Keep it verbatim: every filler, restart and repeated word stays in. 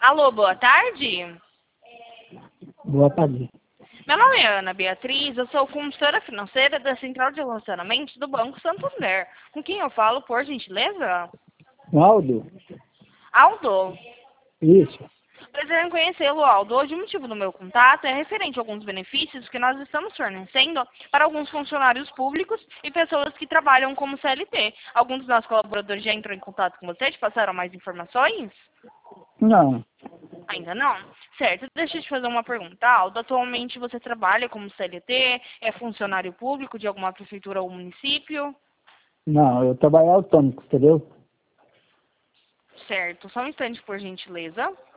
Alô, boa tarde. Boa tarde. Meu nome é Ana Beatriz, eu sou consultora financeira da Central de Relacionamentos do Banco Santander. Com quem eu falo, por gentileza? Aldo? Aldo. Isso. Prazer em conhecê-lo, Aldo. Hoje o motivo do meu contato é referente a alguns benefícios que nós estamos fornecendo para alguns funcionários públicos e pessoas que trabalham como C L T. Alguns dos nossos colaboradores já entrou em contato com você, te passaram mais informações? Não. Ainda não? Certo. Deixa eu te fazer uma pergunta, Aldo. Atualmente você trabalha como C L T? É funcionário público de alguma prefeitura ou município? Não, eu trabalho autônomo, entendeu? Certo. Só um instante, por gentileza.